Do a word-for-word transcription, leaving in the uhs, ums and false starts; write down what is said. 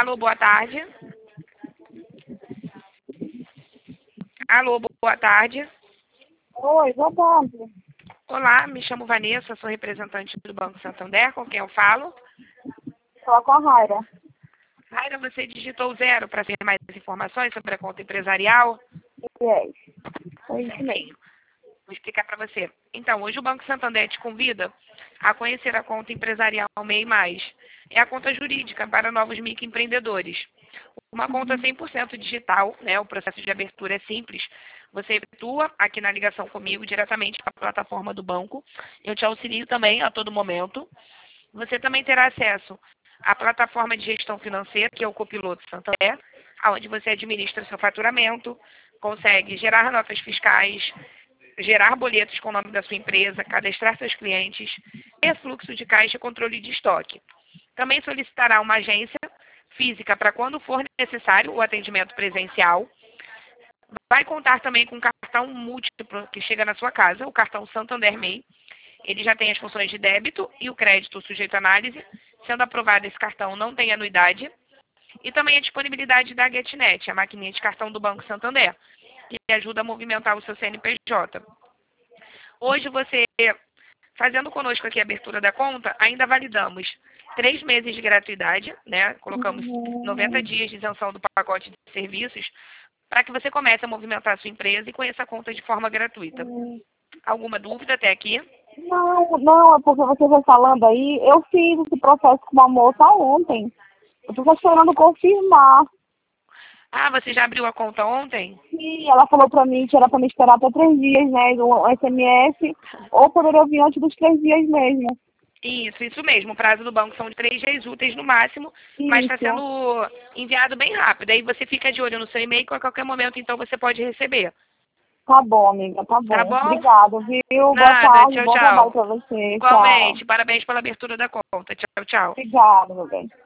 Alô, boa tarde. Alô, boa tarde. Oi, boa tarde. Olá, me chamo Vanessa, sou representante do Banco Santander, com quem eu falo. Fala com a Raira. Raira, você digitou zero para ter mais informações sobre a conta empresarial? Yes. Foi isso mesmo. Certinho. Vou explicar para você. Então, hoje o Banco Santander te convida a conhecer a conta empresarial MEI Mais. É a conta jurídica para novos microempreendedores. Uma conta cem por cento digital, né? O processo de abertura é simples. Você efetua aqui na ligação comigo diretamente para a plataforma do banco. Eu te auxilio também a todo momento. Você também terá acesso à plataforma de gestão financeira, que é o Copiloto Santander, onde você administra seu faturamento, consegue gerar notas fiscais, gerar boletos com o nome da sua empresa, cadastrar seus clientes, ter fluxo de caixa e controle de estoque. Também solicitará uma agência física para quando for necessário o atendimento presencial. Vai contar também com um cartão múltiplo que chega na sua casa, o cartão Santander MEI. Ele já tem as funções de débito e o crédito sujeito à análise. Sendo aprovado, esse cartão não tem anuidade. E também a disponibilidade da GetNet, a maquininha de cartão do Banco Santander, que ajuda a movimentar o seu C N P J. Hoje você, fazendo conosco aqui a abertura da conta, ainda validamos três meses de gratuidade, né? Colocamos noventa dias de isenção do pacote de serviços para que você comece a movimentar a sua empresa e conheça a conta de forma gratuita. Alguma dúvida até aqui? Não, não, é porque você vai falando aí, eu fiz esse processo com uma moça ontem. Eu tô só esperando confirmar. Ah, você já abriu a conta ontem? Sim, ela falou pra mim que era pra me esperar até três dias, né, do S M S, ou poderia vir antes dos três dias mesmo. Isso, isso mesmo. O prazo do banco são de três dias úteis no máximo, mas está Isso. sendo enviado bem rápido. Aí você fica de olho no seu e-mail que a qualquer momento, então, você pode receber. Tá bom, amiga, tá bom. Tá bom? Obrigada, viu? Boa Nada. tarde, Tchau, bom trabalho tchau. pra você. Tchau. Igualmente. Parabéns pela abertura da conta. Tchau, tchau. Obrigada, meu bem.